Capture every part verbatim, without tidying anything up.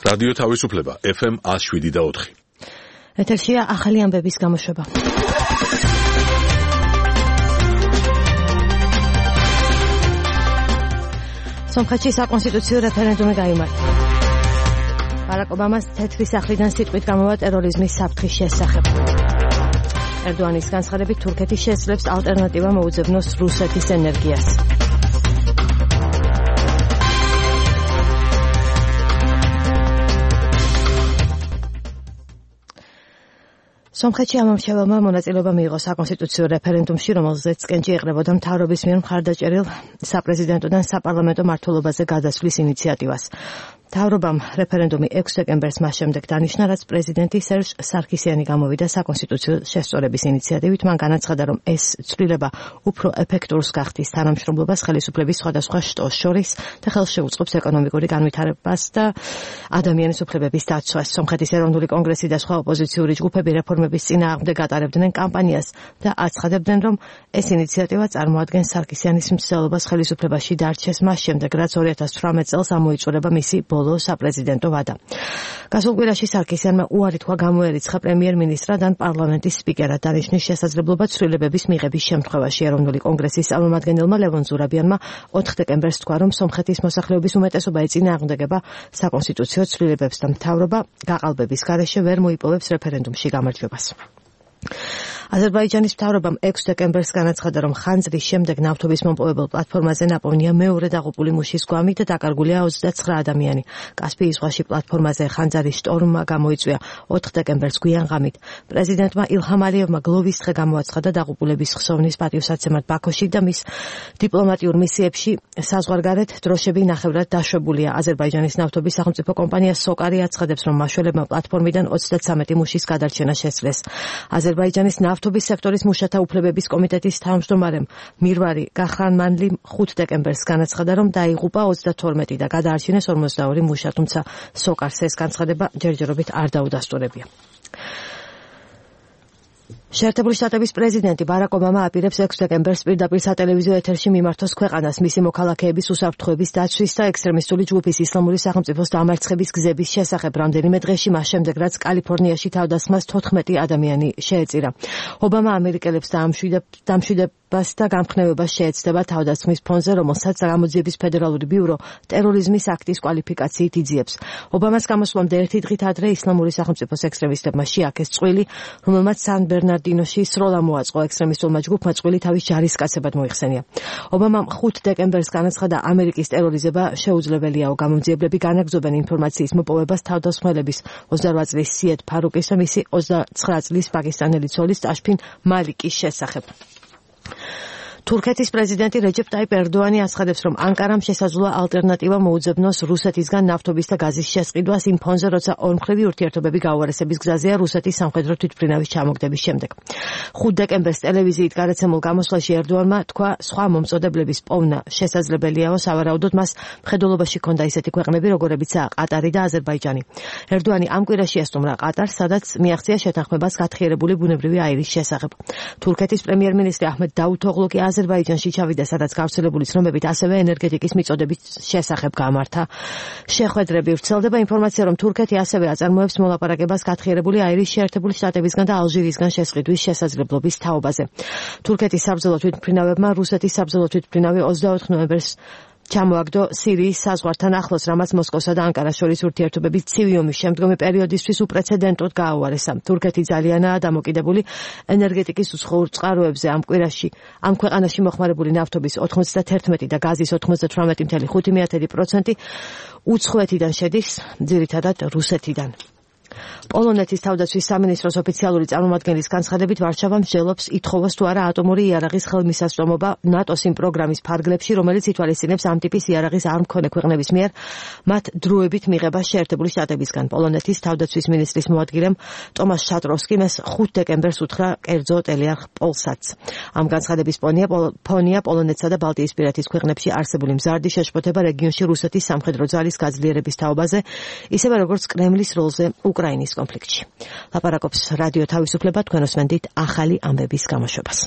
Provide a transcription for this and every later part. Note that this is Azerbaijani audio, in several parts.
რადიო თავისუფლება ეფ ემ one oh seven და four. ეთერშია ახალი ამბების გამოშვება. სომხეთში საკონსტიტუციო რეფერენდუმი გაიმართა. ბარაკ ობამას თეთრი სახლიდან სიტყვით გამოვა ტერორიზმის საფრთხის შესახებ. ერდოანის განცხადებით თურქეთი შეძლებს ალტერნატივა მოუძებნოს რუსეთის ენერგიას. სომხეთში ამომრჩეველმა მონაწილეობა მიიღო საკონსტიტუციო რეფერენდუმში, რომელზეც კენჭი ეყრებოდა მთავრობის მიერ მხარდაჭერილ საპრეზიდენტო და საპარლამენტო მმართველობაზე გადასვლის ინიციატივას. მთავრობამ რეფერენდუმი ექვსი დეკემბერს მას შემდეგ დანიშნა, რაც პრეზიდენტი სერჟ სარქისიანი გამოვიდა საკონსტიტუციო შესწორების ინიციატივით. მან განაცხადა, რომ ეს ცვლილება უფრო ეფექტურს გახდის თანამშრომლობას ხელისუფლების სხვადასხვა შტოს შორის და ხელს შეუწყობს ეკონომიკური განვითარებას და ადამიანის უფლებების დაცვას. სომხეთის ეროვნული კონგრესი და სხვა ოპოზიციური ჯგუფები რეფორმების წინააღმდეგ ატარებდნენ კამპანიას და აცხადებდნენ, რომ ეს ინიციატივა წარმოადგენს სარქისიანის მცდელობას ხელისუფლებაში დარჩეს მას შემდეგ, რაც ორი ათას ცხრამეტ წელს ამოიწურება მისი ბოლო საპრეზიდენტო ვადა. გასულ კვირაში სარქისიანმა უარი თქვა გამოერიცხა პრემიერ-მინისტრად ან პარლამენტის სპიკერად დანიშნის შესაძლებლობა ცვლილებების მიღების შემთხვევაში. ეროვნული კონგრესის წარმომადგენელმა ლევონ ზურაბიანმა ოთხ დეკემბერს თქვა, რომ სომხეთის მოსახლეობის უმეტესობა ეწინააღმდეგება საკონსტიტუციო ცვლილებებს და მთავრობა გაყალბების გარეშე ვერ მოიპოვებს რეფერენდუმში გამარჯვებას. აზერბაიჯანის მთავრობამ ექვსი დეკემბერს განაცხადა, რომ ხანძრის შემდეგ ნავთობის მომპოვებელ პლატფორმაზე ნაპოვნია მეორე დაღუპული მუშის გვამი და დაკარგულია ოცდაცხრა ადამიანი. კასპიის ზღვაში პლატფორმაზე ხანძრის შტორმმა გამოიწვია ოთხ დეკემბერს გვიან ღამით. პრეზიდენტმა ილჰამ ალიევმა გლოვის დღე გამოაცხადა დაღუპულების ხსოვნის პატივსაცემად ბაქოში და მის დიპლომატიურ მისიებში საზღვარგარეთ დროშები ნახევრად დაშვებულია. აზერბაიჯანის ნავთობის სახელმწიფო კომპანია სოკარი აცხადებს, რომ მაშველებმა პლატფორმიდან ოცდაცამეტი მუშის გადარჩენა შესძლეს. აზერბაიჯანის ნავთობის სექტორის მუშათა უფლებების კომიტეტის თავმჯდომარემ მირვარი გახრანმანლი ხუთ დეკემბერს განაცხადა, რომ დაიღუპა ოცდათორმეტი და გადაარჩინეს ორმოცდაორი მუშა, თუმცა სოკარს ეს განცხადება ჯერჯერობით არ დაუდასტურებია. შეერთებული შტატების პრეზიდენტი ბარაკ ობამა აპირებს ექვსი დეკემბერს პირდაპირ სატელევიზიო ეთერში მიმართოს ქვეყანას მისი მოქალაქეების უსაფრთხოების დაცვის და ექსტრემისტული ჯგუფის ისლამური სახელმწიფოს დამარცხების გზების შესახებ რამდენიმე დღეში მას შემდეგ, რაც კალიფორნიაში თავდასხმას თოთხმეტი ადამიანი შეეწირა. ობამა ამერიკელებს დამშვიდებას და გამხნევებას შეეცდება თავდასხმის ფონზე, რომელსაც გამოძიების ფედერალური ბიურო ტერორიზმის აქტის კვალიფიკაციით იძიებს. ობამას გამოსვლამდე ერთი დღით ადრე ისლამური სახელმწიფოს ექსტრემისტებმა შეაქეს წყვილი, რომელმაც სან ბერნარდინოში სროლა მოაწყო. ექსტრემისტულმა ჯგუფმა წყვილი თავის ჯარისკაცებად მოიხსენია. ობამამ ხუთ დეკემბერს განაცხადა, ამერიკის ტერორიზება შეუძლებელიაო. გამომძიებლები განაგრძობენ ინფორმაციის მოპოვებას თავდასხმელების ოცდარვა წლის სიედ ფარუკის და მისი ოცდაცხრა წლის პაკისტანელი ცოლის ტაშფინ მალიკის შესახებ. თურქეთის პრეზიდენტი რეჯეპ ტაიპ ერდოანი აცხადებს, რომ ანკარამ შესაძლოა ალტერნატივა მოუძებნოს რუსეთისგან ნავთობის და გაზის შესყიდვას იმ ფონზე, როცა ორმხრივი ურთიერთობები გაუარესების გზაზეა რუსეთის სამხედრო თვითმფრინავის ჩამოგდების შემდეგ. ხუთ დეკემბერს ტელევიზიით გარაცემულ გამოსვლაში ერდოანმა თქვა, სხვა მომწოდებლების პოვნა შესაძლებელიაო, სავარაუდოდ მას მხედველობაში ჰქონდა ისეთი ქვეყნები, როგორებიცაა ყატარი და აზერბაიჯანი. ერდოანი ამ კვირაში ესტუმრა ყატარს, სადაც მიაღწია შეთანხმებას გათხიერებული ბუნებრივი აირის შესახებ. თურქეთის პრემიერ-მინისტრი აჰმედ დავუთოღლუ კი აზერბაიჯანში ჩავიდა, სადაც გავრცელებული ცნობებით ასევე ენერგეტიკის მიწოდების შესახებ გამართა შეხვედრები. ვრცელდება ინფორმაცია, რომ თურქეთი ასევე აწარმოებს მოლაპარაკებას გათხიერებული აირის შეერთებული შტატებისგან და ალჟირისგან შესყიდვის შესაძლებლობის თაობაზე. თურქეთის საბრძოლო თვითმფრინავებმა რუსეთის საბრძოლო თვითმფრინავი ოცდაოთხ ნოემბერს ჩამოაგდო სირიის საზღვართან ახლოს, რამაც მოსკოვსა და ანკარას შორის ურთიერთობები ცივი ომის შემდგომი პერიოდისთვის უპრეცედენტოდ გააუარესა. თურქეთი ძალიანაა დამოკიდებული ენერგეტიკის უცხოურ წყაროებზე. ამ კვირაში ამ ქვეყანაში მოხმარებული ნავთობის ოცდათერთმეტი და გაზის ოცდათვრამეტი ფاصლე ხუთი პროცენტი უცხოეთიდან შედის, ძირითადად რუსეთიდან. პოლონეთის თავდაცვის სამინისტროს ოფიციალური წარმომადგენლის განცხადებით, ვარშავა მსჯელობს ითხოვოს თუ არა ატომური იარაღის ხელმისაწვდომობა ნატოს იმ პროგრამის ფარგლებში, რომელიც ითვალისწინებს ამ ტიპის იარაღის არ მქონე ქვეყნების მიერ მათ დროებით მიღებას შეერთებული შტატებისგან. პოლონეთის თავდაცვის მინისტრის მოადგილემ ტომას შატროვსკიმ ეს ხუთ დეკემბერს უთხრა კერძო ტელეარხ პოლსატს. ამ განცხადების ფონია პოლონეთსა და ბალტიისპირეთის ქვეყნებში არსებული მზარდი შეშფოთება რეგიონში რუსეთის სამხედრო ძალის გაძლიერების თაობაზე, ისევე როგორც კრემლის როლზე უკრაინის კონფლიქტში. ლაპარაკობს რადიო თავისუფლება, თქვენ უსმენთ ახალი ამბების გამოშვებას.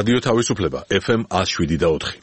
რადიო თავისუფლება ეფ ემ one oh seven და four.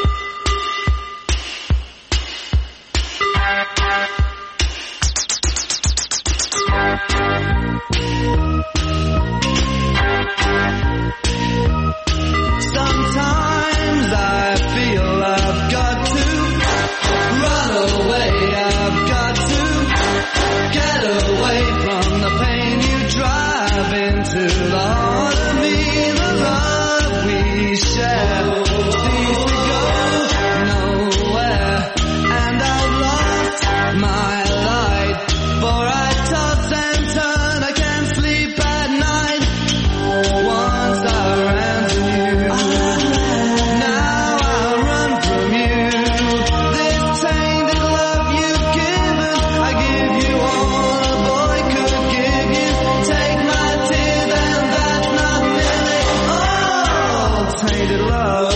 Sometimes I feel I've got to run away, I've got to get away from the pain you drive into the heart of me. The love we share seems to go nowhere, and I've lost my light, for I toss and turn, I can't sleep at night. Once I ran to you, now I run from you. This tainted love you've given, I give you all a boy could give you. Take my tears and that's not nearly all. Tainted love,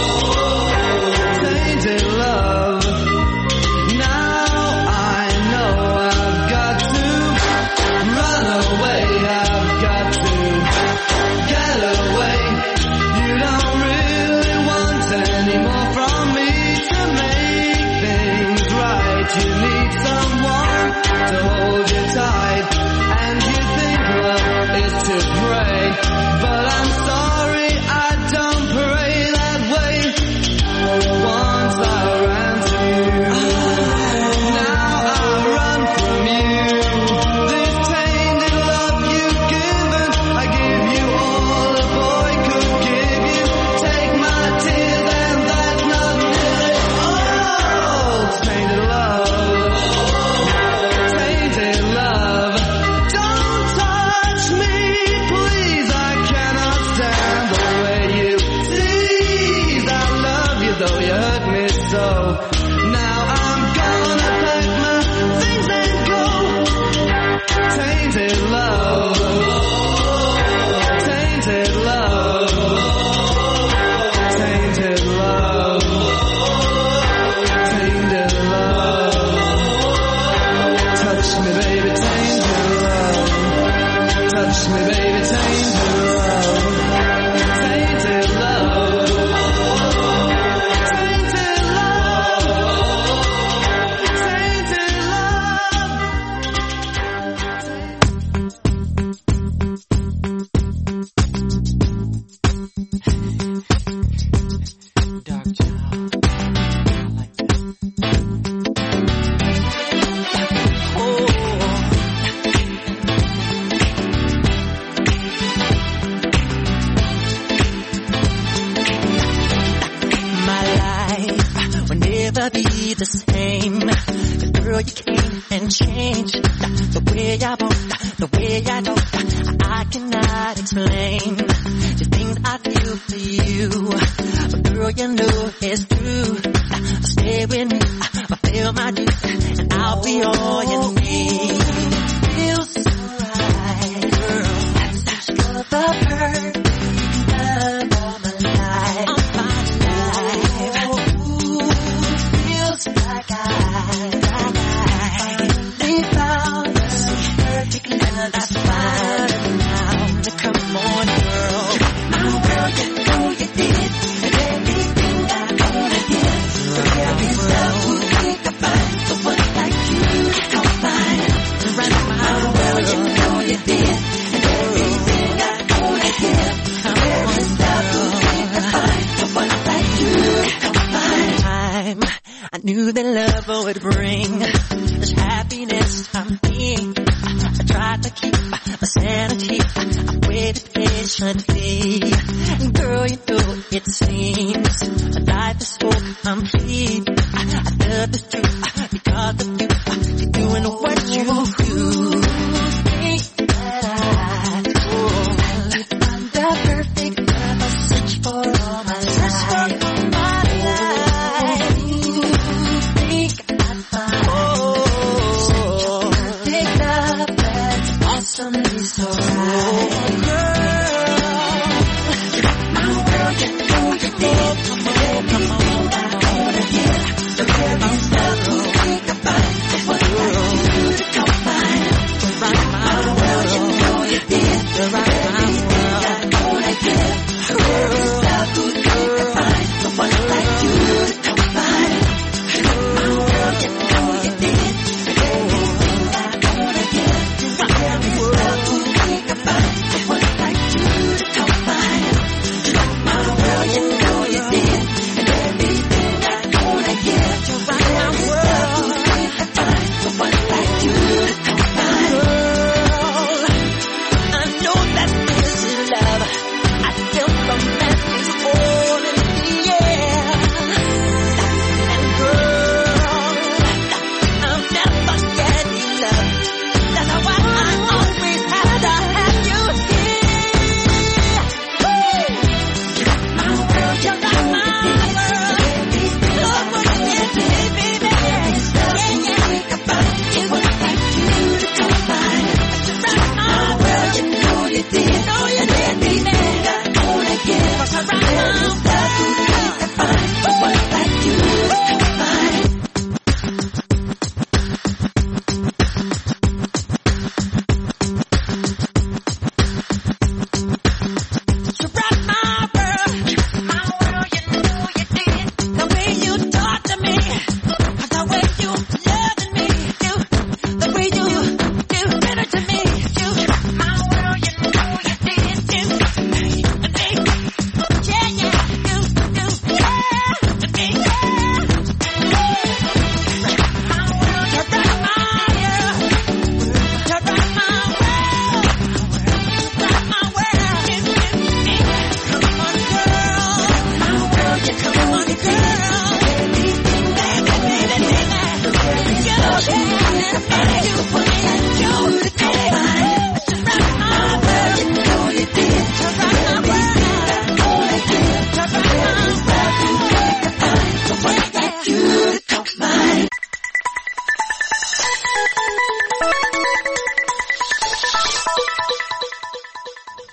tainted love. Now I know I've got to run away, I've got to get away. You don't really want any more from me to make things right. You need someone to hold you tight, and you think love is to pray, but I'm sorry, I don't pray that way. Once I ran to you, now I run from you. This tainted love you've given, I give you all a boy could give you. Take my tears and that's not nearly all. Tainted love, tainted love. Don't touch me, please, I cannot stand the way you tease. I love you though you hurt me so. Now I'm gonna pack my things and go. Tainted love, tainted love, tainted love, tainted love. Touch me, baby, tainted love. Touch me, baby, tainted love. Tainted love, tainted love, tainted love. Dark child, I like that. Oh. My life will never be the same. 'Cause girl, you came and changed the way I walk, the way I talk. I cannot explain the things I feel for you. But girl, you know it's true. Stay with me, fulfill my duty, and I'll be all you need. Feels so right, girl. That's just the perfect love of my life. Of my life. Ooh, feels like I, like I finally found the perfect love. That's fine now. Come on, girl. Now, girl, you know you did everything I wanna get. There is love who think I find someone like you. Come find right now, girl, you know you did everything I wanna get. There is love who think I find someone like you. Come find time. I knew that love would bring this happiness I'm being. I tried to keep my sanity. I waited patiently. And girl, you know it seems life is so complete. I love this truth because of you. You're doing what you do. Think that I do. I'm the perfect love I search for all my life. My life. Think I find such a perfect love that's awesomely so right. Now, girl, you know you did everything I wanna get. The very love who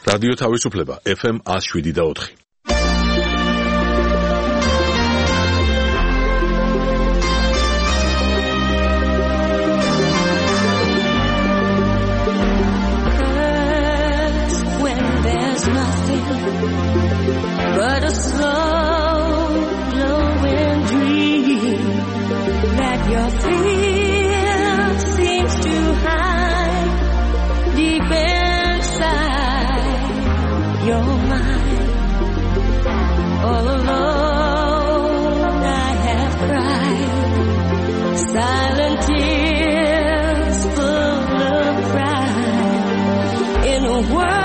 რადიო თავისუფლება ეფ ემ one oh seven და four. But a slow glowing dream that your fear seems to hide deep inside your mind. All alone I have cried silent tears full of pride in a world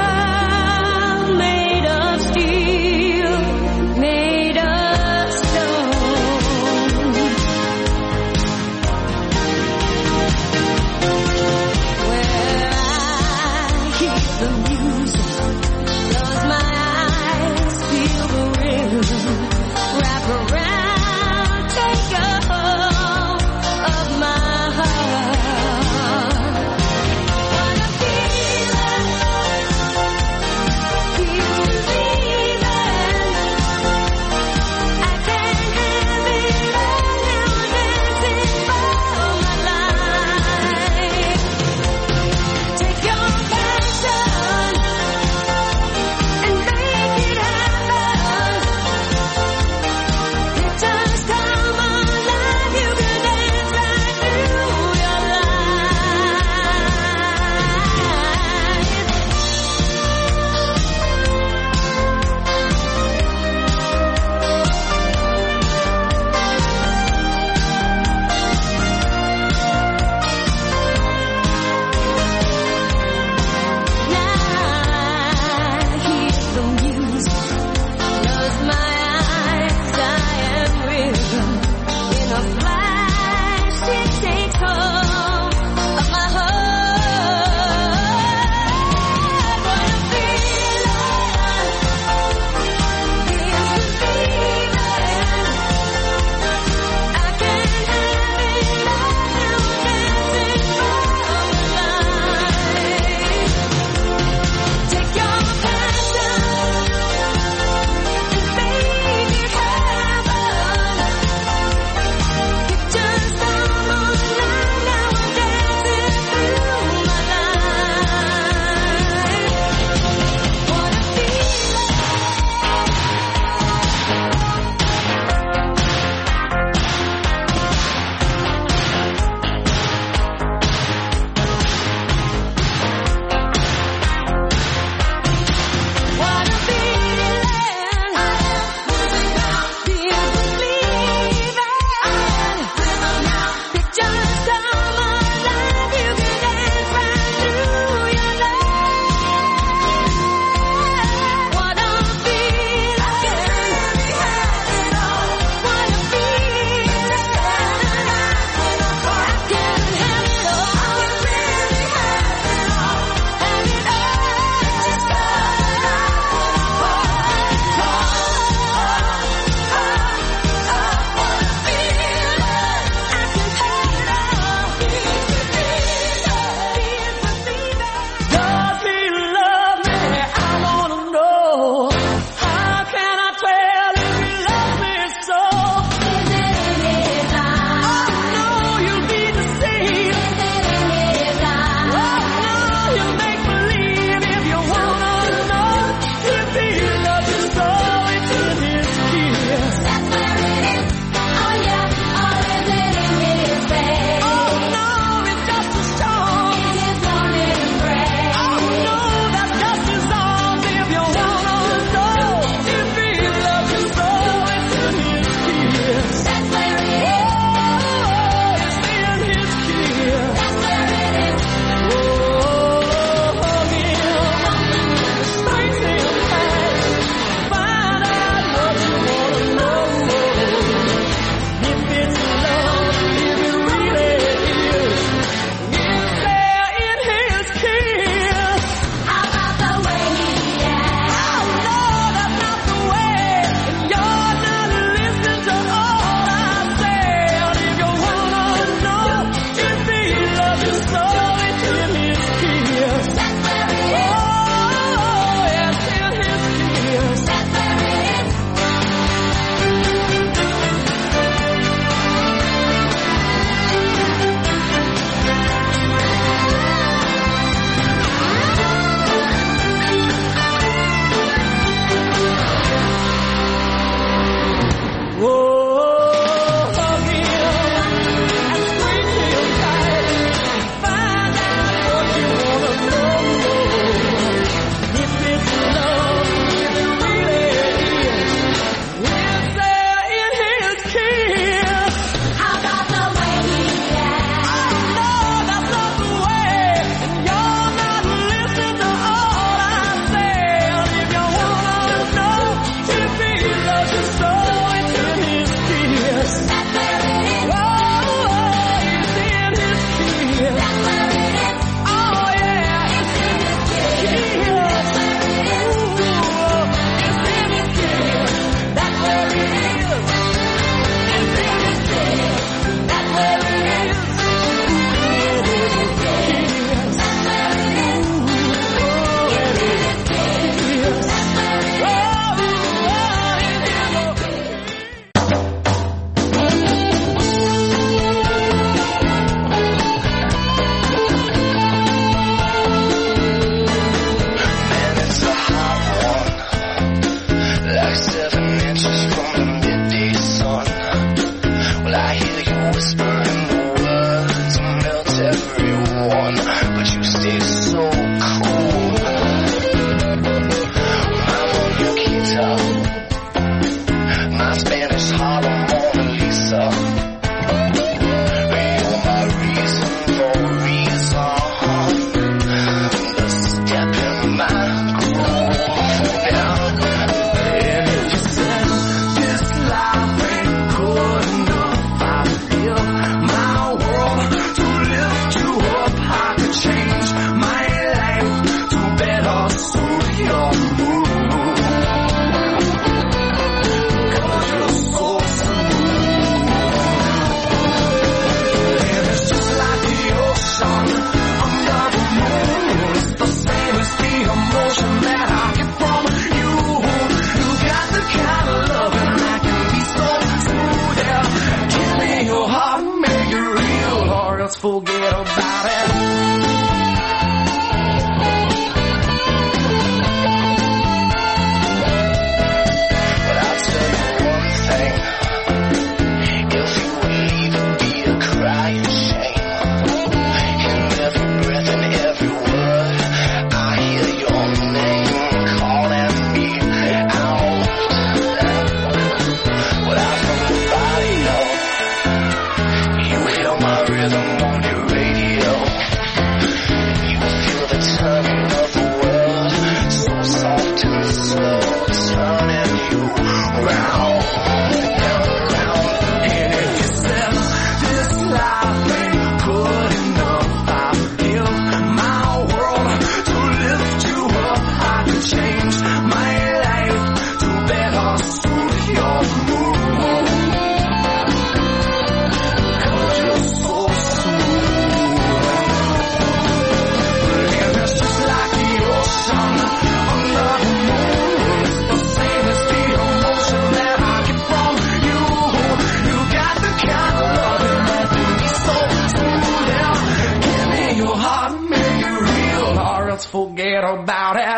wrap around, take a hold of my Spanish Harlem Mona Lisa. You're my reason for a reason. The step in my groove now. And if you said this life ain't good enough, I feel my world to lift you up. I could change my life to better suit your mood. Cause you're so smooth. And it's just like the ocean under the moon. It's the same as the emotion that I get from you. You got the kind of loving that can be so smooth. Yeah. Give me your heart and make it real, or else forget about it. But I'll tell you one thing. If you leave, it'd be a crying shame. In every breath and every word, I hear your name calling me out. Without nobody know, you hear my rhythm on your radio. You feel the turning of the world, so soft and slow, turning you round and round. And if you said this life ain't good enough, I feel my world to lift you up. I can change my life to better suit your mood. Cause you're so smooth. And it's just like the ocean under the moon. It's the same as the emotion that I get from you. You got the kind of loving that can be so smooth. Yeah. Give me your heart and make it real, or else forget about it.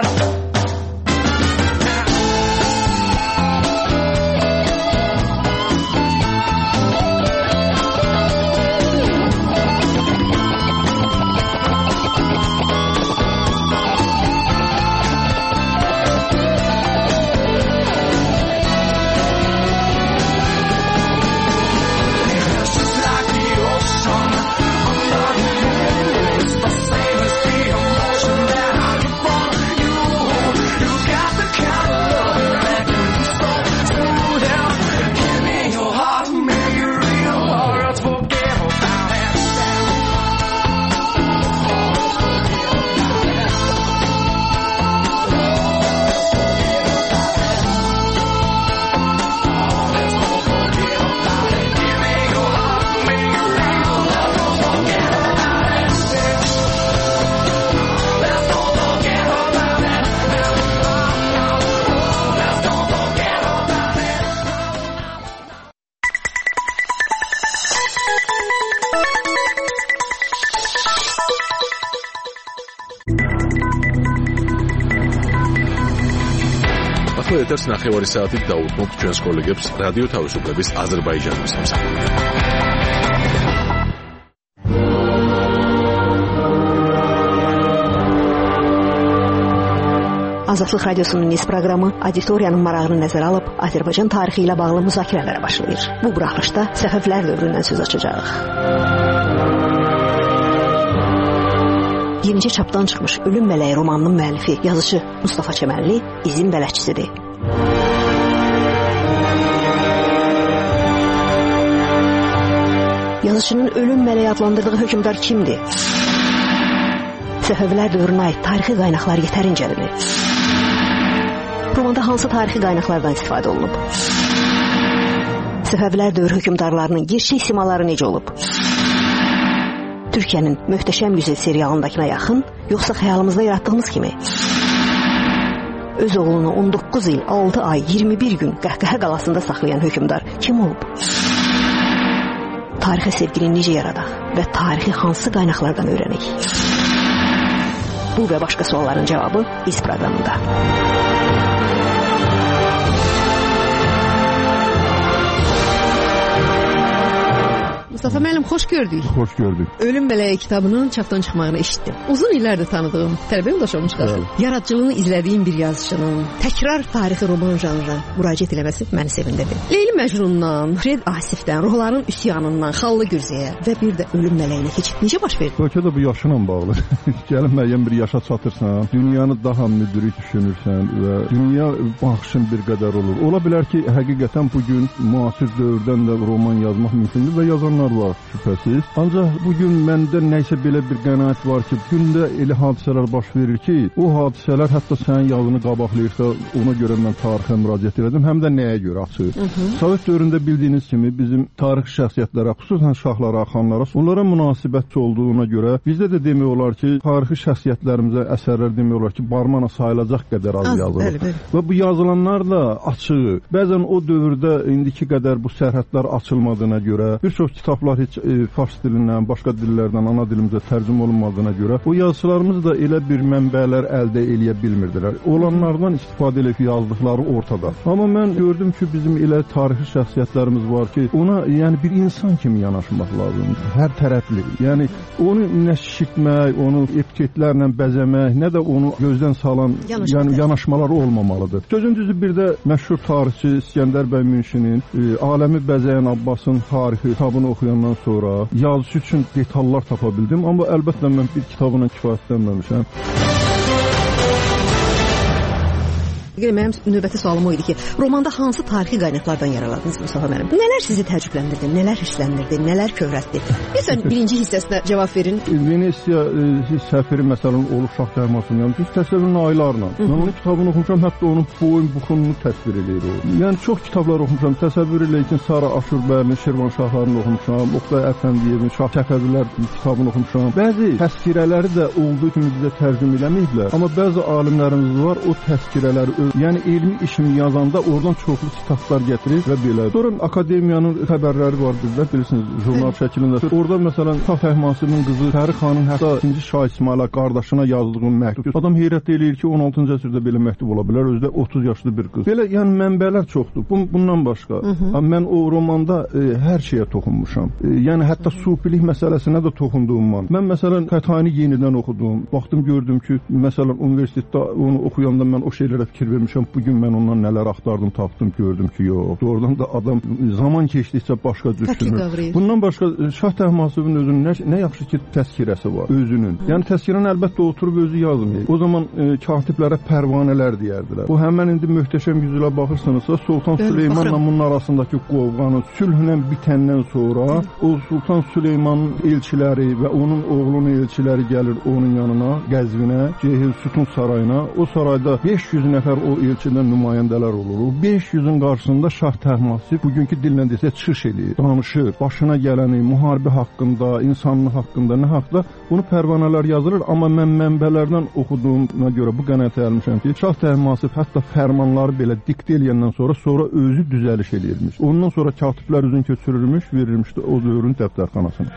It's just like the ocean under the moon. It's the same as the emotion that I get from you. You got the kind of loving that can be so smooth. Yeah. Give me your heart and make it real, or else forget about it. Give me your heart and make it real, or else forget about it. Let's don't forget about it. Let's don't forget about it. ახლა ეთერს ნახევარი საათით დაუთმობთ ჩვენს კოლეგებს რადიო თავისუფლების აზერბაიჯანის მსახურიდან. Azadlıq Radiosunun Niz proqramı auditoriyanın marağını nəzərə alıb Azərbaycan tarixi ilə bağlı müzakirələrə başlayır. Bu buraxılışda Səfəvilər dövründən söz açacağıq. Yenicə çapdan çıxmış Ölüm Mələyi romanının müəllifi, yazıcı Mustafa Çəmənli izin bələdçisidir. Yazıcının Ölüm Mələyi adlandırdığı hökmdar kimdir? Səfəvilər dövrünə aid tarixi qaynaqlar yetərincədirmi? Romanda hansı tarixi qaynaqlardan istifadə olunub? Səfəvilər dövrü hökmdarlarının gerçək simaları necə olub? Türkiyənin Möhtəşəm Yüzey serialındakına yaxın, yoxsa xəyalımızda yaratdığımız kimi? Öz oğlunu on doqquz il, altı ay, iyirmi bir gün Qəhqəhə qalasında saxlayan hökmdar kim olub? Tarixə sevgini necə yaradaq və tarixi hansı qaynaqlardan öyrənək? Bu və başqa sualların cavabı biz proqramında. Mustafa müəllim, xoş gördük. Xoş gördük. Ölüm Mələyi kitabının çapdan çıxmağını eşitdim. Uzun illərdir tanıdığım, tələbə yoldaşı olmuşlar. Yaradıcılığını izlədiyim bir yazıçının təkrar tarixi roman janrına müraciət eləməsi məni sevindirdi. Leyli Məcnundan, Fred Asifdən, Ruhların üsyanından, Xallı Gürzəyə və bir də Ölüm Mələyinə keçid necə baş verdi? Bəlkə də bu yaşına bağlı. Gəlin müəyyən bir yaşa çatırsan, dünyanı daha müdrik düşünürsən və dünya baxışın bir qədər olur. Ola bilər ki, həqiqətən bugün müasir dövrdən də roman yazmaq mümkündür və yazanlar var şübhəsiz. Ancaq bugün məndə nəysə belə bir qənaət var ki, gündə elə hadisələr baş verir ki, o hadisələr hətta sənin yazını qabaqlayırsa, ona görə mən tarixə müraciət edirdim, həm də nəyə görə açır. Sovet dövründə bildiyiniz kimi bizim tarix şəxsiyyətlərə, xüsusən şahlara, xanlara, onlara münasibətçi olduğuna görə bizdə də demək olar ki, tarixi şəxsiyyətlərimizə əsərlər demək olar ki, barmana sayılacaq qədər az, az yazılır. Bəli, bəli. Və bu yazılanlar da açıq. Bəzən o dövrdə indiki qədər bu sərhədlər açılmadığına görə, bir çox kitablar heç e, fars dilindən, başqa dillərdən ana dilimizə tərcümə olunmadığına görə o yazıçılarımız da elə bir mənbələr əldə eləyə bilmirdilər. Olanlardan istifadə edib yazdıqları ortada. Amma mən gördüm ki, bizim elə tarixi şəxsiyyətlərimiz var ki, ona yəni bir insan kimi yanaşmaq lazımdır. Hər tərəfli. Yəni onu nə şişirtmək, onu epitetlərlə bəzəmək, nə də onu gözdən salan Yanaşma yəni yanaşmalar olmamalıdır. Sözün düzü bir də məşhur tarixçi İskəndər bəy Münşinin e, Aləmi Bəzəyən Abbasın tarixi kitabını oxuyandan sonra yazısı üçün detallar tapa bildim. Amma əlbəttə mən bir kitabına kifayətlənməmişəm. Mənim növbəti sualım o idi ki, romanda hansı tarixi qaynaqlardan yararladınız Mustafa müəllim? Nələr sizi təəccübləndirdi, nələr hirsləndirdi, nələr kövrətdi? Lütfən birinci hissəsinə cavab verin. Venesiya e, səfiri məsələn olur şah dərmasından. Düz təsəvvürün aylarla. Mən onun kitabını oxumuşam, hətta onun boyun buxununu təsvir edir o. Yəni çox kitablar oxumuşam. Təsəvvür elə ki, Sara Aşurbəyinin, Şirvanşahlarını oxumuşam, Oqtay Əfəndiyevin, Şah Səfəvilər kitabını oxumuşam. Bəzi təzkirələri də olduğu kimi bizə tərcümə eləməyiblər. Amma bəzi alimlərimiz var, o təzkirələri yəni elmi işini yazanda oradan çoxlu sitatlar gətirir və belə. Sonra akademiyanın xəbərləri var bizdə, bilirsiniz, jurnal şəklində. Orada məsələn Şah Təhmasibin qızı Fəri xanın hətta ikinci Şah İsmayıla qardaşına yazdığı məktub. Adam heyrət eləyir ki, on altıncı əsrdə belə məktub ola bilər, özü də otuz yaşlı bir qız. Belə yəni mənbələr çoxdur. Bundan başqa Hı -hı. mən o romanda e, hər şeyə toxunmuşam. E, yəni hətta sufilik məsələsinə də toxunduğum var. Mən məsələn Xətayini yenidən oxudum. Baxdım gördüm ki, məsələn universitetdə onu oxuyanda mən o şeylərə fikir vermişəm. Bugün mən ondan nələr axtardım, tapdım, gördüm ki, yox. Doğrudan da adam zaman keçdikcə başqa düşünür. Bundan başqa Şah Təhmasibin özünün nə, nə yaxşı ki, təzkirəsi var, özünün. Hı. Yəni təzkirəni əlbəttə oturub özü yazmır. O zaman e, katiblərə pərvanələr deyərdilər. Bu həmən indi möhtəşəm yüzülə baxırsınızsa, Sultan Bəli, Süleymanla bunun arasındakı qovğanı sülhlə bitəndən sonra Hı. o Sultan Süleymanın elçiləri və onun oğlunun elçiləri gəlir onun yanına, Qəzvinə, Cehil Sütun sarayına. O sarayda beş yüz nəfər o elçidən nümayəndələr olur. O beş yüzün qarşısında Şah Təhmasib bugünkü dillə desə çıxış edir, danışır. Başına gələni, müharibə haqqında, insanlıq haqqında, nə haqqda bunu pərvanələr yazılır. Amma mən mənbələrdən oxuduğuma görə bu qənaətə gəlmişəm ki, Şah Təhmasib hətta fərmanları belə dikt eləyəndən sonra sonra özü düzəliş eləyirmiş. Ondan sonra katiblər üzün köçürülmüş, verilmişdi o dövrün dəftərxanasına.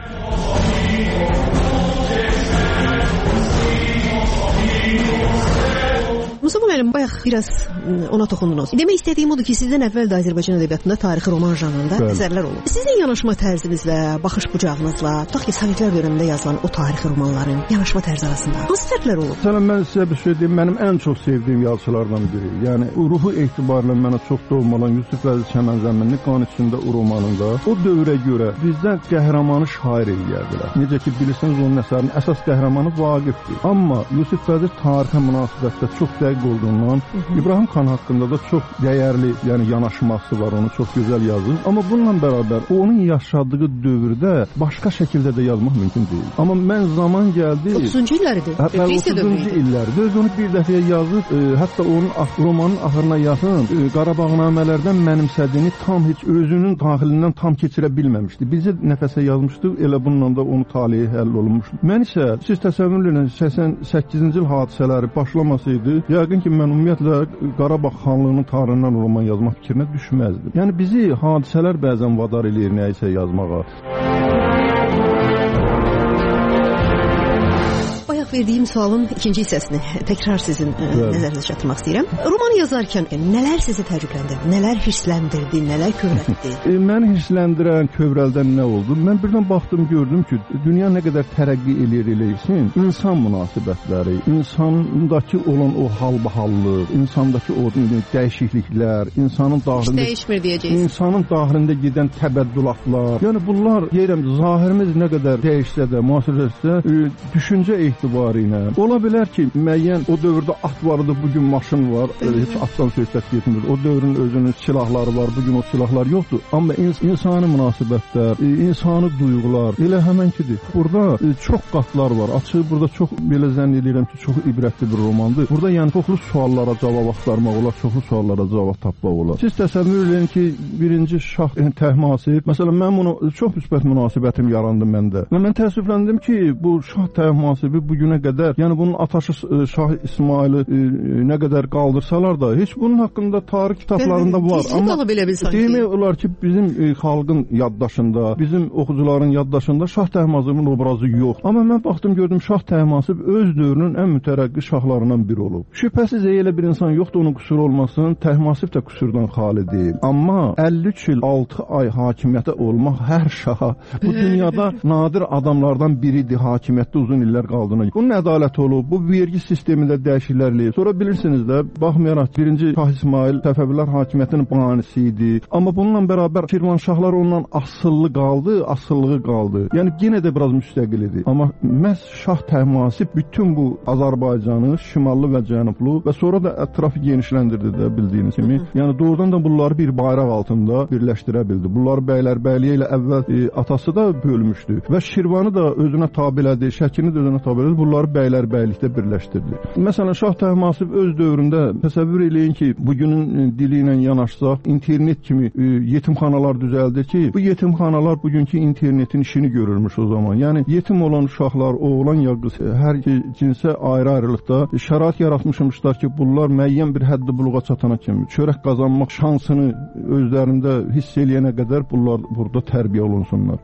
Mustafa müəllim, bayaq biraz ona toxundunuz. Demək istədiyim odur ki, sizdən əvvəl də Azərbaycan ədəbiyyatında tarixi roman janrında Bəli. Əsərlər olub. Sizin yanaşma tərzinizlə, baxış bucağınızla, tutaq ki, Sovetlər dövründə yazılan o tarixi romanların yanaşma tərzi arasında hansı fərqlər olub? Məsələn, mən sizə bir şey deyim, mənim ən çox sevdiyim yazıçılardan biri. Yəni, ruhu etibarla mənə çox doğmalan Yusif Vəzir Çəmənzəminli Qan içində o romanında o dövrə görə bizdən qəhrəmanı şair eləyərdilər. Necə ki, bilirsiniz, onun əsərinin əsas qəhrəmanı Vaqifdir. Amma Yusif Vəzir tarixə münasibətdə çox dəqiq olduğundan Hı -hı. İbrahim xan haqqında da çox dəyərli, yəni yanaşması var, onu çox gözəl yazır. Amma bununla bərabər onun yaşadığı dövrdə başqa şəkildə də yazmaq mümkün deyil. Amma mən zaman gəldi otuzuncu illəridir. otuzuncu illərdir. Öz onu bir dəfəyə yazıb, e, hətta onun romanın axırına yaxın e, Qarabağnamələrdən mənimsədiyini tam heç özünün daxilindən tam keçirə bilməmişdi. Bizi nəfəsə yazmışdı, elə bununla da onu taleyi həll olunmuşdu. Mən isə siz təsəvvür edin, səksən səkkizinci il hadisələri başlamasaydı, yəqin ki, mən ümumiyyətlə Qarabağ xanlığının tarixindən roman yazmaq fikrinə düşməzdim. Yəni bizi hadisələr bəzən vadar eləyir nəyisə yazmağa. Bayaq cavab verdiyim sualın ikinci hissəsini təkrar sizin ə, nəzərinizə çatdırmaq istəyirəm. Romanı yazarkən nələr sizi təəccübləndirdi, nələr hirsləndirdi, nələr kövrəltdi? e, məni hirsləndirən, kövrəldən nə oldu? Mən birdən baxdım, gördüm ki, dünya nə qədər tərəqqi eləyir eləyirsin, insan münasibətləri, insandakı olan o halbahallıq, insandakı o dəyişikliklər, insanın daxilində dəyişmir deyəcəksiniz. İnsanın daxilində gedən təbəddülatlar. Yəni bunlar deyirəm, zahirimiz nə qədər dəyişsə də, müasirləşsə, e, düşüncə etibarı ilə ola bilər ki, müəyyən o dövrdə at var idi, bu gün maşın var, e, heç atdan söhbət getmir. O dövrün özünün silahları var, bu gün o silahlar yoxdur. Amma ins insani münasibətlər, e, insani duyğular elə həmənkidir. Burada e, çox qatlar var. Açıq burada çox belə zənn edirəm ki, çox ibrətli bir romandır. Burada yəni çoxlu suallara cavab axtarmaq olar, çoxlu suallara cavab tapmaq olar. Siz təsəvvür edin ki, birinci Şah Təhmasib, məsələn, mən bunu çox müsbət münasibətim yarandı məndə. Və mən təəssüfləndim ki, bu Şah Təhmasibi bu günə qədər, yəni bunun ataşı Şah İsmaili e, nə qədər qaldırsalar da, heç bunun haqqında tarix kitablarında var. Amma demək olar ki, bizim e, xalqın yaddaşında, bizim oxucuların yaddaşında Şah Təhmasibin obrazı yox. Amma mən baxdım, gördüm, Şah Təhmasib öz dövrünün ən mütərəqqi şahlarından biri olub. Şübhəsiz elə bir insan yoxdur, onun qüsuru olmasın, Təhmasib də qüsurdan xali deyil. Amma əlli üç il altı ay hakimiyyətə olmaq hər şaha bu dünyada nadir adamlardan biridir, hakimiyyətdə uzun illər qaldığına. Bunun ədaləti olub, bu vergi sistemində dəyişikliklər. Sonra bilirsiniz də, baxmayaraq birinci Şah İsmail Səfəvilər hakimiyyətinin banisi idi. Amma bununla bərabər Şirvanşahlar ondan asıllı qaldı, asıllığı qaldı. Yəni yenə də biraz müstəqil idi. Amma məhz Şah Təhmasib bütün bu Azərbaycanı, şimallı və cənublu və sonra da ətrafı genişləndirdi də bildiyiniz kimi. Yəni doğrudan da bunları bir bayraq altında birləşdirə bildi. Bunlar bəylərbəyliyə ilə əvvəl e, atası da bölmüşdü və Şirvanı da özünə tabe elədi, Şəkini də özünə tabe elədi. Bunları bəylərbəylikdə birləşdirdi. Məsələn, Şah Təhmasib öz dövründə təsəvvür eləyin ki, bugünün dili ilə yanaşsaq, internet kimi e, yetimxanalar düzəldir ki, bu yetimxanalar bugünkü internetin işini görülmüş o zaman. Yəni yetim olan uşaqlar, oğlan ya qız, hər iki cinsə ayrı-ayrılıqda şərait yaratmışmışlar ki, bunlar müəyyən bir həddi buluğa çatana kimi çörək qazanmaq şansını özlərində hiss eləyənə qədər bunlar burada tərbiyə olunsunlar.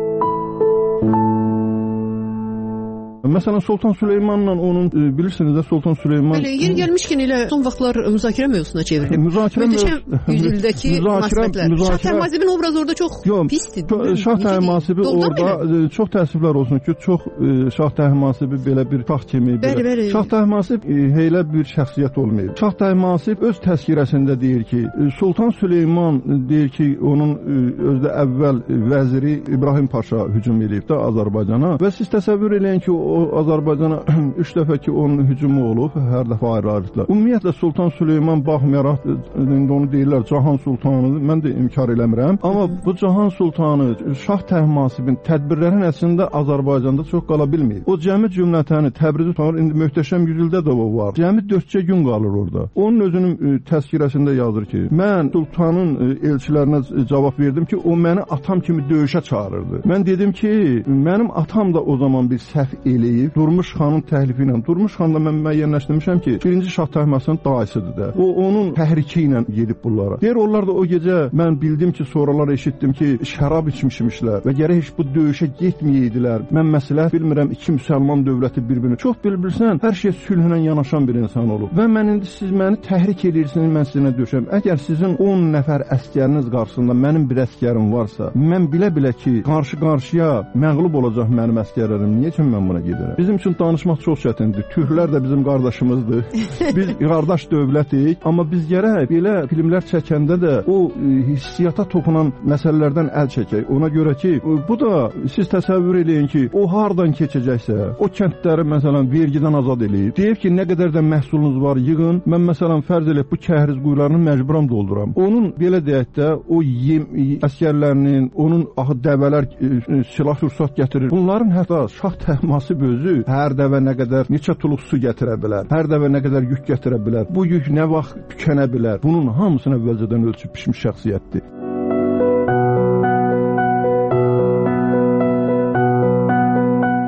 Məsələn, Sultan Süleymanla onun, e, bilirsiniz də Sultan Süleyman... Bəli, yeri gəlmişkən elə son vaxtlar müzakirə mövzusuna çevrilib. Müzakirə Möhtəşəm yüzyıldəki münasibətlər. Şah Təhmasibin obrazı orada çox pisdir. Şah Təhmasibi orada, e, çox təəssüflər olsun ki, çox e, Şah Təhmasibi belə bir şah kimi... Bəli, bəli. Şah Təhmasib e, elə bir şəxsiyyət olmayıb. Şah Təhmasib öz təzkirəsində deyir ki, e, Sultan Süleyman deyir ki, onun e, özdə əvvəl vəziri İbrahim Paşa hücum edib də Azərbaycana və siz təsəvvür eləyin ki, o Azərbaycana üç dəfə ki, onun hücumu olub, hər dəfə ayrı-ayrılıqla. Ümumiyyətlə, Sultan Süleyman baxmayaraq, indi onu deyirlər, Cahan Sultanıdır, mən də inkar eləmirəm. Amma bu Cahan Sultanı, Şah Təhmasibin tədbirlərin əslində Azərbaycanda çox qala bilməyib. O cəmi cümlətəni Təbrizi tutar, indi möhtəşəm yüzyılda da o var. Cəmi dördcə gün qalır orada. Onun özünün təzkirəsində yazır ki, mən Sultanın elçilərinə cavab verdim ki, o məni atam kimi döyüşə çağırırdı. Mən dedim ki, mənim atam da o zaman bir səhv eləyib, Durmuş xanın təhlifi ilə. Durmuş xanla mən müəyyənləşdirmişəm ki, birinci Şah Təhmasibin dayısıdır da. O, onun təhriki ilə gedib bunlara. Deyir, onlar da o gecə mən bildim ki, sonralar eşitdim ki, şərab içmişmişlər və gərək heç bu döyüşə getməyəydilər. Mən məsləhət bilmirəm, iki müsəlman dövləti bir-birini. Çox bilbilsən, hər şey sülhünə yanaşan bir insan olub. Və mən indi siz məni təhrik edirsiniz, mən sizinlə döyüşəm. Əgər sizin on nəfər əskəriniz qarşısında mənim bir əskərim varsa, mən bilə-bilə ki, qarşı-qarşıya məğlub olacaq mənim əskərlərim. Niyə üçün mən buna gedirəm? Bizim üçün danışmaq çox çətindir. Türklər də bizim qardaşımızdır. Biz qardaş dövlətik, amma biz gərək belə filmlər çəkəndə də o e, hissiyata toxunan məsələlərdən əl çəkək. Ona görə ki, bu da siz təsəvvür eləyin ki, o hardan keçəcəksə, o kəndləri məsələn vergidən azad eləyib. Deyib ki, nə qədər də məhsulunuz var, yığın. Mən məsələn fərz eləyib bu kəhriz quyularını məcburam dolduram. Onun belə deyək də o yem əsgərlərinin, onun axı dəvələr e, silah sursat gətirir. Bunların hətta Şah Təhmasib özü hər dəvə nə qədər neçə tuluq su gətirə bilər, hər dəvə nə qədər yük gətirə bilər, bu yük nə vaxt tükənə bilər. Bunun hamısını əvvəlcədən ölçüb pişmiş şəxsiyyətdir. Bir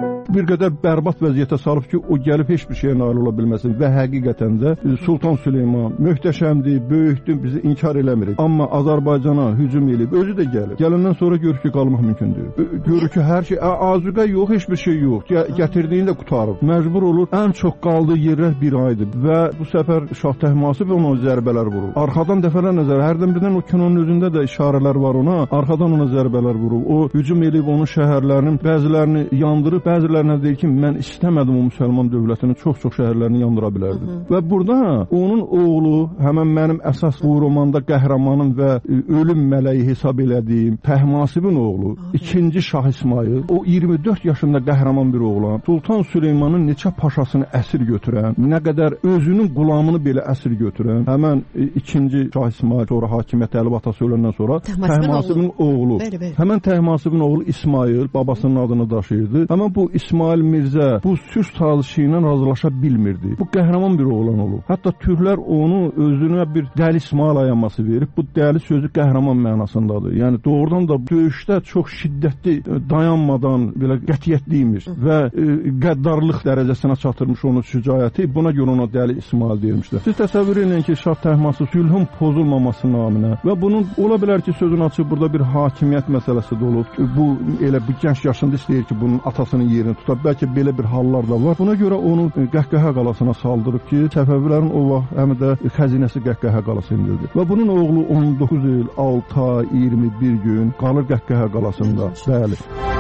bir qədər bərbad vəziyyətə salıb ki, o gəlib heç bir şeyə nail ola bilməsin və həqiqətən də Sultan Süleyman möhtəşəmdir, böyükdür, bizi inkar eləmirik. Amma Azərbaycana hücum edib, özü də gəlib. Gələndən sonra görür ki, qalmaq mümkündür. Görür ki, hər şey azuqə yox, heç bir şey yox. Gətirdiyini də qutarıb. Məcbur olur, ən çox qaldığı yerlər bir aydır və bu səfər Şah Təhmasib ona zərbələr vurur. Arxadan dəfələr nəzər, hərdən birdən o kinonun özündə də işarələr var ona, arxadan ona zərbələr vurur. O hücum edib onun şəhərlərinin bəzilərini yandırıb, bəzilərinə deyir ki, mən istəmədim o müsəlman dövlətinin çox-çox şəhərlərini yandıra bilərdim. Hı -hı. Və burada onun oğlu, həmən mənim əsas bu romanda qəhrəmanım və ölüm mələyi hesab elədiyim Təhmasibin oğlu, Hı -hı. ikinci Şah İsmayıl, o iyirmi dörd yaşında qəhrəman bir oğlan, Sultan Süleymanın neçə paşasını əsir götürən, nə qədər özünün qulamını belə əsir götürən, həmən ikinci Şah İsmayıl, sonra hakimiyyət Əli atası öləndən sonra Təhmasibin oğlu, bəli, bəli. Həmən Təhmasibin oğlu İsmayıl babasının adını daşıyırdı. Həmən bu İsmail Mirzə bu sülh sazişi ilə razılaşa bilmirdi. Bu qəhrəman bir oğlan olub. Hətta türklər onu özünə bir Dəli İsmail ayaması verib. Bu dəli sözü qəhrəman mənasındadır. Yəni doğrudan da döyüşdə çox şiddətli, dayanmadan belə qətiyyətliymiş və e, qəddarlıq dərəcəsinə çatırmış onun şücaəti. Buna görə ona Dəli İsmail deyilmişdir. Siz təsəvvür edin ki, Şah Təhmasib sülhün pozulmaması naminə və bunun ola bilər ki, sözün açıq burada bir hakimiyyət məsələsi də olub. Bu elə bu gənc yaşında istəyir ki, bunun atasının yerini tutar. Bəlkə belə bir hallar da var. Buna görə onu Qəhqəhə qalasına saldırıb ki, Səfəvilərin o vaxt həm də xəzinəsi Qəhqəhə qalasındadır. Və bunun oğlu on doqquz il, altı ay, iyirmi bir gün qalır Qəhqəhə qalasında. Bəli.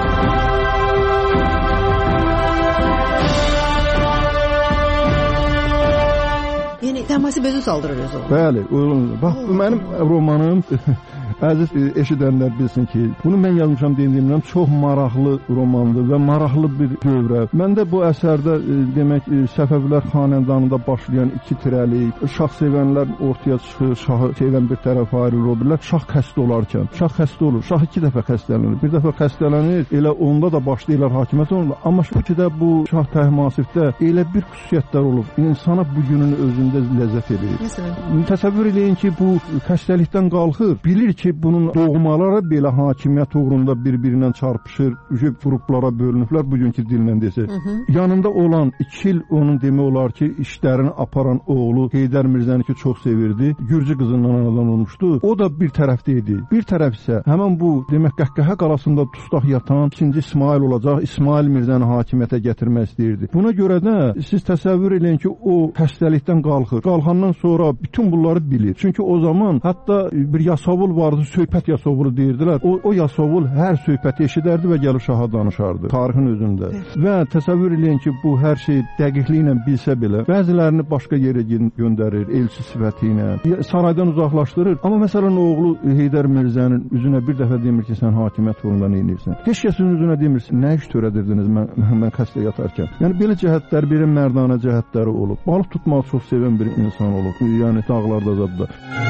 Yəni Təhmasib özü saldırır özü. Bəli, bax bu mənim romanım əziz eşidənlər bilsin ki, bunu mən yazmışam dediyimdən çox maraqlı romandır və maraqlı bir dövrə. Məndə bu əsərdə demək Səfəvilər xanədanında başlayan iki tirəlik, şah sevənlər ortaya çıxır, şahı sevən bir tərəf ayrılır, o birlər şah xəstə olarkən. Şah xəstə olur, şah iki dəfə xəstələnir. Bir dəfə xəstələnir, elə onda da başlayırlar hakimiyyət olurlar. Amma şu ki də bu Şah Təhmasibdə elə bir xüsusiyyətlər olub, insana bu günün özündə ləzzət edir. Məsələn, təsəvvür edin ki, bu xəstəlikdən qalxır, bilir ki, bunun doğmaları belə hakimiyyət uğrunda bir-birindən çarpışır, qruplara bölünüblər, bugünkü dillə desək. Yanında olan iki il onun demək olar ki, işlərini aparan oğlu Heydər Mirzəni ki, çox sevirdi. Gürcü qızından anadan olmuşdu. O da bir tərəfdə idi. Bir tərəf isə həmən bu, demək, Qəhqəhə qalasında dustaq yatan ikinci İsmail olacaq, İsmail Mirzəni hakimiyyətə gətirmək istəyirdi. Buna görə də siz təsəvvür edin ki, o xəstəlikdən qalxır. Qalxandan sonra bütün bunları bilir. Çünki o zaman hətta bir Yasavul vardı, söhbət Yasavulu deyirdilər. O, o Yasavul hər söhbəti eşidərdi və gəlib şaha danışardı. Tarixin özündə. Və təsəvvür edin ki, bu hər şey dəqiqliyi ilə bilsə belə, bəzilərini başqa yerə göndərir, elçi sifəti ilə, saraydan uzaqlaşdırır. Amma məsələn, oğlu Heydər Mirzənin üzünə bir dəfə demir ki, sən hakimiyyət uğrunda nə edirsən? Heç kəsin üzünə demirsin, nə iş törədirdiniz mən, mən xəstə yatarkən? Yəni, belə cəhətlər, bir mərdanə cəhətləri olub. Balıq tutmağı çox sevən bir insan olub. Yəni, dağlarda zadda.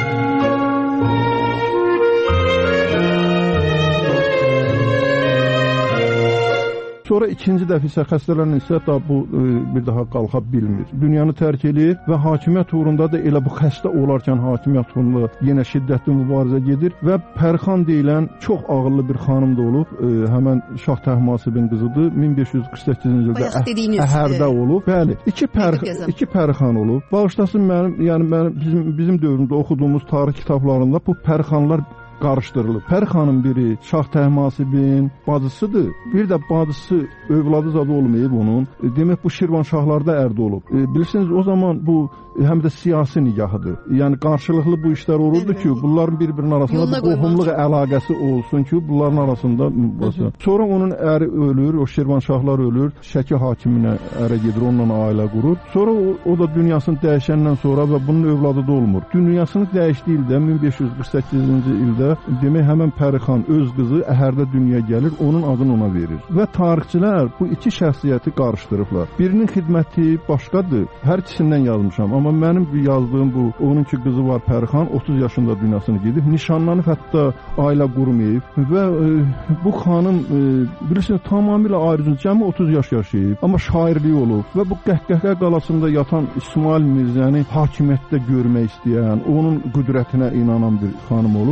Sonra ikinci dəfə isə xəstələnən isə da bu e, bir daha qalxa bilmir. Dünyanı tərk edir və hakimiyyət uğrunda da elə bu xəstə olarkən hakimiyyət uğrunda yenə şiddətli mübarizə gedir və Pərxan deyilən çox ağıllı bir xanım da olub. E, həmən Şah Təhmasibin qızıdır. min beş yüz qırx səkkizinci ildə Əhərdə olub. Bəli, iki pərx iki Pərxan olub. Bağışlasın mənim, yəni mənim bizim bizim dövrümüzdə oxuduğumuz tarix kitablarında bu Pərxanlar qarışdırılıb. Pərxanın biri Şah Təhmasibin bacısıdır. Bir də bacısı övladı zad olmayıb onun. E, demək bu Şirvanşahlarda ərdə olub. E, bilirsiniz o zaman bu həm də siyasi nigahıdır. Yəni qarşılıqlı bu işlər olurdu ki, bunların bir-birinin arasında bir qohumluq əlaqəsi olsun ki, bunların arasında mübahisə. Sonra onun əri ölür, o Şirvanşahlar ölür, Şəki hakiminə ərə gedir, onunla ailə qurur. Sonra o, o da dünyasını dəyişəndən sonra və bunun övladı da olmur. Dünyasını dəyişdiyi ildə min beş yüz qırx səkkizinci ildə demək həmən Pərxan öz qızı Əhərdə dünyaya gəlir, onun adını ona verir. Və tarixçilər bu iki şəxsiyyəti qarışdırıblar. Birinin xidməti başqadır. Hər ikisindən yazmışam. Amma mənim yazdığım bu, onun ki qızı var Pərxan, otuz yaşında dünyasını gedib, nişanlanıb hətta ailə qurmayıb və e, bu xanım e, bilirsiniz tamamilə ayrıca cəmi otuz yaş yaşayıb, amma şairliyi olub və bu Qəhqəhə qalasında yatan İsmail Mirzəni hakimiyyətdə görmək istəyən, onun qüdrətinə inanan bir xanım olub. Yəni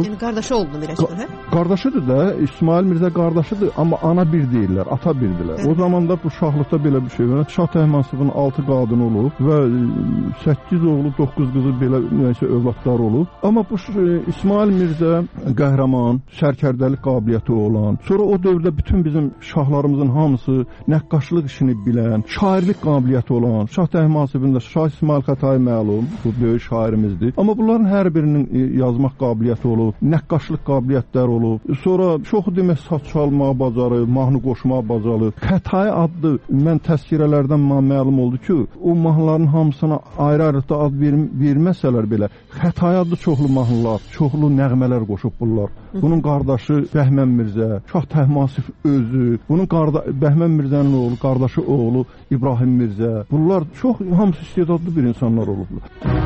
qardaşı oldu Mirəcəl, hə? Qardaşıdır da, İsmail Mirzə qardaşıdır, amma ana bir deyirlər, ata bildilər. O zaman da bu şahlıqda belə bir şey var. Şah Təhmansubun altı qadını olub və səkkiz oğlu, doqquz qızı belə nəysə övladlar olub. Amma bu İsmail Mirzə qəhrəman, sərkərdəlik qabiliyyəti olan, sonra o dövrdə bütün bizim şahlarımızın hamısı nəqqaşlıq işini bilən, şairlik qabiliyyəti olan, Şah Təhmansubun da Şah İsmail Xətai məlum, bu böyük şairimizdir. Amma bunların hər birinin yazmaq qabiliyyəti olub, nəqqaşlıq qabiliyyətləri olub. Sonra çoxu demək saz çalmağı bacarır, mahnı qoşmağı bacarır. Xətai adlı mən təzkirələrdən məlum oldu ki, o mahnıların hamısına ayrı-ayrılıqda ad verməsələr belə, Xətai adlı çoxlu mahnılar, çoxlu nəğmələr qoşub bunlar. Bunun qardaşı Bəhmən Mirzə, Şah Təhmasib özü, bunun Bəhmən Mirzənin oğlu, qardaşı oğlu İbrahim Mirzə. Bunlar çox hamısı istedadlı bir insanlar olublar.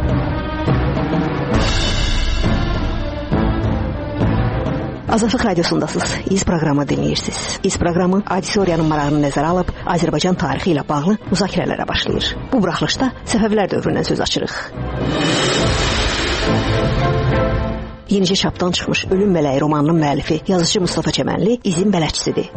Azadlıq Radiosundasınız. İz proqramı dinləyirsiniz. İz proqramı auditoriyanın marağını nəzərə alıb Azərbaycan tarixi ilə bağlı müzakirələrə başlayır. Bu buraxılışda Səfəvilər dövründən söz açırıq. Yenicə çapdan çıxmış Ölüm Mələyi romanının müəllifi yazıcı Mustafa Çəmənli izin bələdçisidir.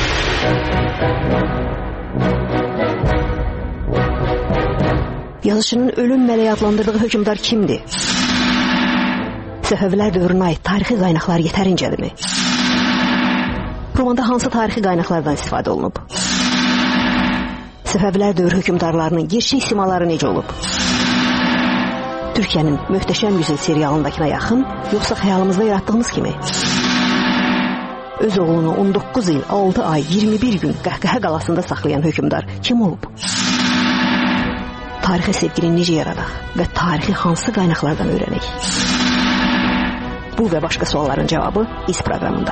Yazıcının Ölüm Mələyi adlandırdığı hökmdar kimdir? Səfəvilər dövrünə aid tarixi qaynaqlar yetərincədirmi? Romanda hansı tarixi qaynaqlardan istifadə olunub? Səfəvilər dövrü hökmdarlarının gerçək simaları necə olub? Türkiyənin Möhtəşəm Yüzyıl serialındakına yaxın, yoxsa xəyalımızda yaratdığımız kimi? Öz oğlunu on doqquz il, altı ay, iyirmi bir gün Qəhqəhə qalasında saxlayan hökmdar kim olub? Tarixə sevgini necə yaradaq və tarixi hansı qaynaqlardan öyrənək? Bu və başqa sualların cavabı İz proqramında.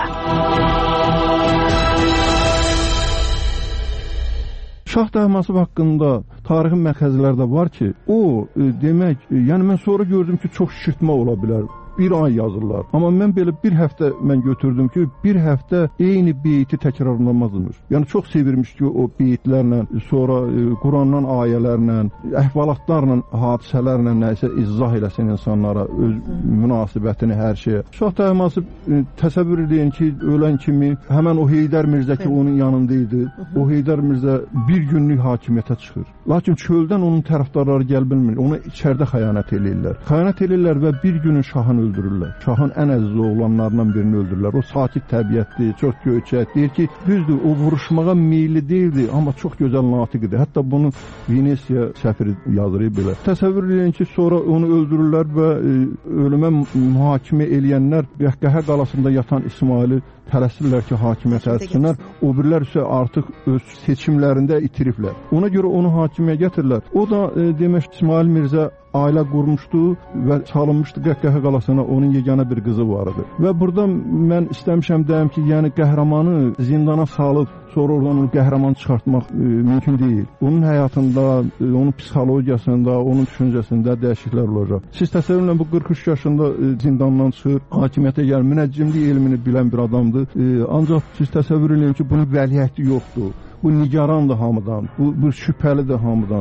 Şah Təhmasib haqqında tarixi məxəzlərdə var ki, o demək, yəni mən sonra gördüm ki, çox şişirtmə ola bilər. Bir ay yazırlar. Amma mən belə bir həftə mən götürdüm ki, bir həftə eyni beyti təkrarlanmazmış. Yəni çox sevirmiş ki, o beytlərlə, sonra e, Qurandan ayələrlə, əhvalatlarla, hadisələrlə nəsə izah eləsin insanlara, öz münasibətini, hər şeyə. Şah Təhmasib e, təsəvvür edin ki, ölən kimi həmən o Heydər Mirzə ki, onun yanında idi. O Heydər Mirzə bir günlük hakimiyyətə çıxır. Lakin çöldən onun tərəfdarları gəl bilmir. Ona içəridə xəyanət eləyirlər. Xəyanət eləyirlər və bir günün şahını öldürürlər. Şahın ən əziz oğlanlarından birini öldürürlər. O sakit təbiətli, çox göyçək. Deyir ki, düzdür, o vuruşmağa meyilli deyildi, amma çox gözəl natiq idi. Hətta bunu Venesiya səfiri yazır belə. Təsəvvür edin ki, sonra onu öldürürlər və e, ölümə mühakimə eləyənlər Qəhqəhə qalasında yatan İsmaili tələsirlər ki, hakimiyyət etsinlər. O birlər isə artıq öz seçimlərində itiriblər. Ona görə onu hakimiyyəyə gətirirlər. O da e, demək İsmail Mirzə ailə qurmuşdu və çalınmışdı Qəhqəhə qalasına, onun yeganə bir qızı var idi. Və burada mən istəmişəm deyim ki, yəni qəhrəmanı zindana salıb sonra oradan onu qəhrəman çıxartmaq e, mümkün deyil. Onun həyatında, e, onun psixologiyasında, onun düşüncəsində dəyişikliklər olacaq. Siz təsəvvürlə bu qırx üç yaşında e, zindandan çıxır, hakimiyyətə gəlir, münəccimlik elmini bilən bir adamdır. E, ancaq siz təsəvvür edin ki, bunun vəliəhdi yoxdur. Bu nigarandır hamıdan, bu, bu şübhəlidir hamıdan.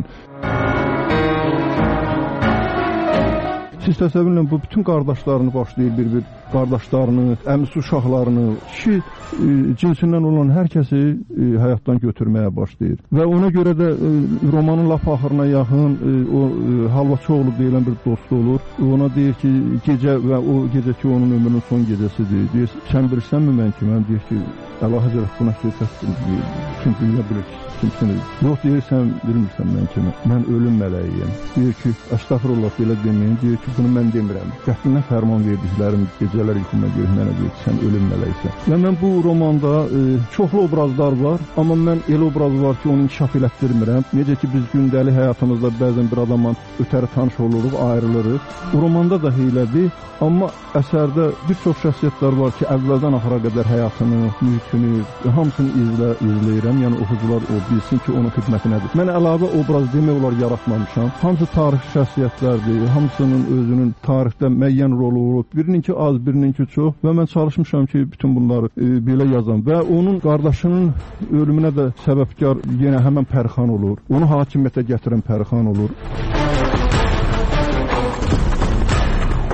Siz təsəvvürlə bu bütün qardaşlarını başlayır bir-bir, qardaşlarını, əmisi uşaqlarını, kişi e, cinsindən olan hər kəsi e, həyatdan götürməyə başlayır. Və ona görə də e, romanın lap axırına yaxın e, o e, Halvaçıoğlu deyilən bir dostu olur. Ona deyir ki, gecə və o gecəki onun ömrünün son gecəsidir. Deyir, sən bilirsənmi mən ki, mən deyir ki, Allah Həzrət buna söhbət bütün dünya bilir ki, kimsiniz. Yox, deyir, sən bilmirsən mən kimi. Mən ölüm mələyiyəm. Deyir ki, əstəğfurullah, belə deməyin. Deyir ki, bunu mən demirəm. Qəflinə fərman verdiklərim gecələr yuxuma deyir, mənə deyir ki, sən ölüm mələysən. Və mən bu romanda e, çoxlu obrazlar var, amma mən elə obraz var ki, onu inkişaf elətdirmirəm. Necə ki, biz gündəlik həyatımızda bəzən bir adamla ötəri tanış oluruq, ayrılırıq. Bu romanda da heylədir, amma əsərdə bir çox şəxsiyyətlər var ki, əvvəldən axıra qədər həyatını, mülkünü, hamısını izlə, izləyirəm. Yəni oxucular o bilsin ki, onun xidmətinədir. Mən əlavə obraz demək olar yaratmamışam. Hamısı tarixi şəxsiyyətlərdir, hamısının özünün tarixdə müəyyən rolu olub. Birininki az, birininki çox və mən çalışmışam ki, bütün bunları e, belə yazam. Və onun qardaşının ölümünə də səbəbkar yenə həmən Pərixan olur. Onu hakimiyyətə gətirən Pərixan olur.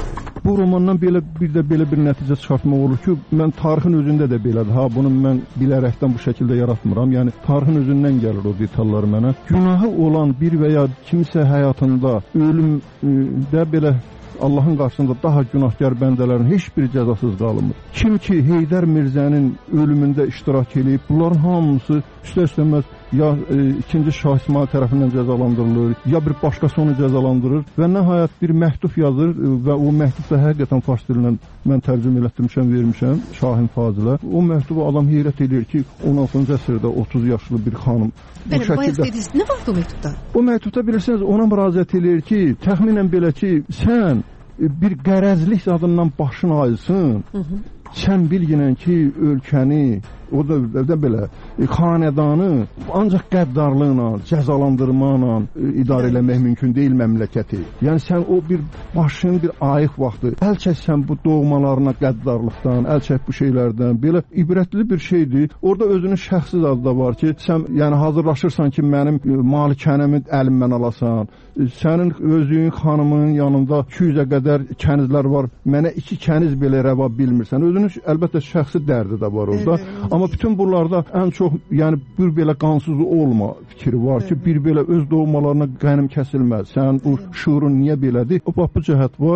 bu romandan belə bir də belə bir nəticə çıxartmaq olur ki, mən tarixin özündə də belədir. Ha, bunu mən bilərəkdən bu şəkildə yaratmıram. Yəni tarixin özündən gəlir o detallar mənə. Günahı olan bir və ya kimsə həyatında ölümdə belə Allahın qarşısında daha günahkar bəndələrin heç biri cəzasız qalmır. Kim ki Heydər Mirzənin ölümündə iştirak edib, bunların hamısı üstə-üstəməz ya e, ikinci Şah İsmail tərəfindən cəzalandırılır, ya bir başqası onu cəzalandırır və nəhayət bir məktub yazır e, və o məktubda həqiqətən fars dilindən mən tərcümə etdirmişəm, vermişəm Şahin Fazilə. O məktubu adam heyrət edir ki, on altıncı əsrdə otuz yaşlı bir xanım Bəli, bu şəkildə... Dediniz, nə var o məktubda? O məktubda bilirsiniz, ona müraciət edir ki, təxminən belə ki, sən bir qərəzlik zadından başın ayılsın, hı -hı. Sən bilginən ki, ölkəni, o da, da belə, e, xanədanı ancaq qəddarlıqla, cəzalandırmaqla e, idarə eləmək mümkün deyil məmləkəti. Yəni sən o bir başın bir ayıq vaxtı, əl çəksən bu doğmalarına qəddarlıqdan, əl çək bu şeylərdən, belə ibrətli bir şeydir. Orada özünün şəxsi adı da var ki, sən yəni hazırlaşırsan ki, mənim e, malikənəmi əlimdən alasan, e, sənin özün xanımının yanında iki yüzə qədər kənizlər var, mənə iki kəniz belə rəva bilmirsən. Özünün əlbəttə şəxsi dərdi də var orada. Evet, amma bütün bunlarda ən çox yəni bir belə qansız olma fikri var ki, bir belə öz doğmalarına qənim kəsilməz. Sən bu şuurun niyə belədir? O bax bu cəhət var.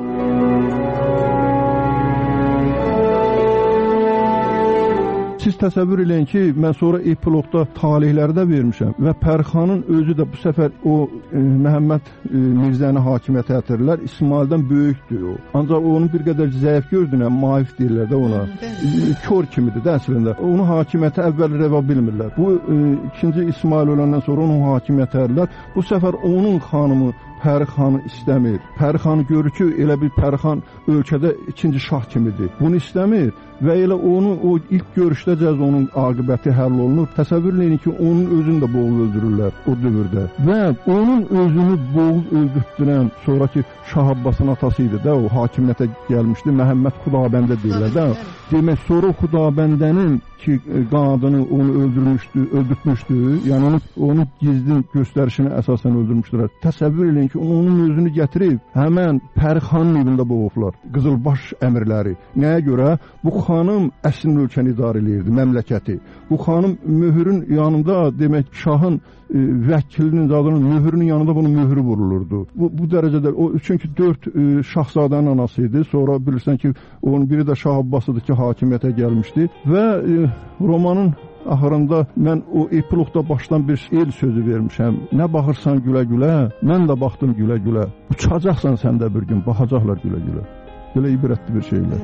Siz təsəvvür eləyin ki, mən sonra epilogda talihləri də vermişəm və Pərxanın özü də bu səfər o e, Məhəmməd e, Mirzəni hakimiyyətə gətirirlər. İsmaildən böyükdür o. Ancaq onu bir qədər zəif gördülər, maif deyirlər də ona. E, kör kimidir də əslində. Onu hakimiyyətə əvvəl rəva bilmirlər. Bu e, ikinci İsmail öləndən sonra onu hakimiyyətə edirlər. Bu səfər onun xanımı Pərxanı istəmir. Pərxanı görür ki, elə bir Pərxan ölkədə ikinci şah kimidir. Bunu istəmir və elə onu o ilk görüşdəcəz onun aqibəti həll olunur. Təsəvvür edin ki, onun özünü də boğul öldürürlər o dövrdə. Və onun özünü boğul öldürtdürən sonraki Şah Abbasın atası idi də, o hakimiyyətə gəlmişdi. Məhəmməd Xudabəndə deyirlər də. Demək, sonra Xudabəndənin ki, qadını onu öldürmüşdü, öldürtmüşdü. Yəni onu, onu gizli göstərişini əsasən öldürmüşdülər. Təsəvvür edin ki, onun özünü gətirib həmən Pərxanın evində boğublar. Qızılbaş əmirləri. Nəyə görə? Bu xanım əslində ölkəni idarə edirdi, məmləkəti. Bu xanım möhürün yanında, demək, şahın e, vəkilinin zadının möhürünün yanında bunun möhürü vurulurdu. Bu, bu dərəcədə, o, çünki dörd e, şahzadənin anası idi. Sonra bilirsən ki, onun biri də Şah Abbasıdır ki, hakimiyyətə gəlmişdi. Və e, romanın axırında mən o epilogda başdan bir el sözü vermişəm. Nə baxırsan gülə-gülə, mən də baxdım gülə-gülə. Uçacaqsan sən də bir gün, baxacaqlar gülə-gülə. Belə ibrətli bir şeylər.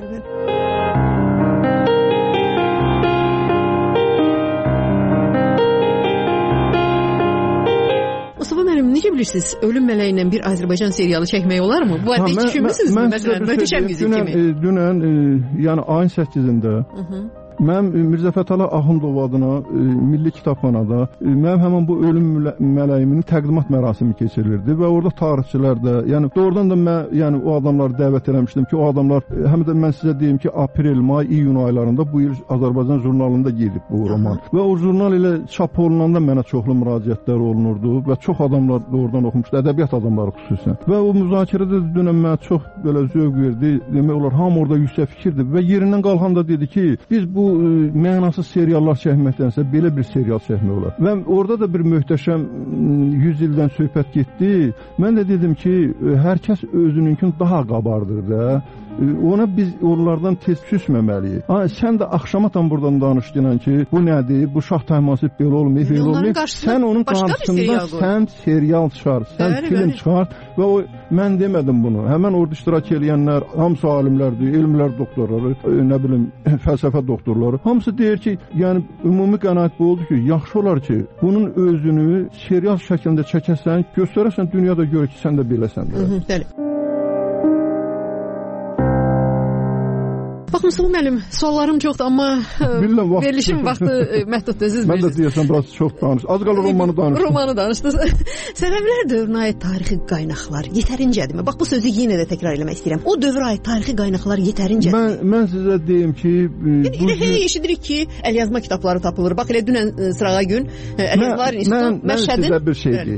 Mustafa müəllim, necə bilirsiniz, Ölüm Mələyi ilə bir Azərbaycan serialı çəkmək olarmı? Bu arada heç düşünmürsünüzmü? Məsələn, Möhtəşəm Yüzük kimi. Dünən, e, yəni ayın səkkizində mən Mirzə Fətəli Axundov adına e, Milli Kitabxanada e, mənim həmin bu Ölüm Mələyiminin təqdimat mərasimi keçirilirdi və orada tarixçilər də, yəni doğrudan da mən yəni o adamları dəvət eləmişdim ki, o adamlar e, həm də mən sizə deyim ki, aprel, may, iyun aylarında bu il Azərbaycan jurnalında gedib bu roman. Və o jurnal ilə çap olunanda mənə çoxlu müraciətlər olunurdu və çox adamlar doğrudan oxumuşdu, ədəbiyyat adamları xüsusən. Və o müzakirədə də dünən mənə çox belə zövq verdi. Demək olar, hamı orada yüksək fikirdi və yerindən qalxan da dedi ki, biz bu Bu mənasız seriallar çəkməkdənsə belə bir serial çəkmək olar. Və orada da bir möhtəşəm yüz ildən söhbət getdi. Mən də dedim ki, hər kəs özününkün daha qabardır da. Ona biz onlardan tez küsməməliyik. Ha, sən də axşamatan buradan danışdın ki, bu nədir? Bu şah təhmasib belə olmayıb, belə olmayıb. Sən onun qarşısında sən serial çıxar, sən bəli, film bəli. çıxar və o mən demədim bunu. Həmən orada iştirak edenlər, hamısı alimlərdir, elmlər doktorları, nə bilim, fəlsəfə doktorları. Hamısı deyir ki, yəni ümumi qənaət bu oldu ki, yaxşı olar ki, bunun özünü serial şəklində çəkəsən, göstərəsən, dünyada görür ki, sən də beləsən. Bəli. Bax, Mustafa müəllim, suallarım çoxdur, amma Bilməm, vaxt verilişin vaxtı məhduddur, siz Mən də deyəsən, biraz çox danış. Az qalır romanı danışdım. Romanı danışdınız. Səbəblər dövrünə aid tarixi qaynaqlar yetərincədirmi? Bax, bu sözü yenə də təkrar eləmək istəyirəm. O dövrə aid tarixi qaynaqlar yetərincədirmi? Mən, mən sizə deyim ki... Yəni, elə hey eşidirik ki, əlyazma kitabları tapılır. Bax, elə dünən sırağa gün əlyazmalar institutu Məşhədin... Mən sizə bir şey deyim.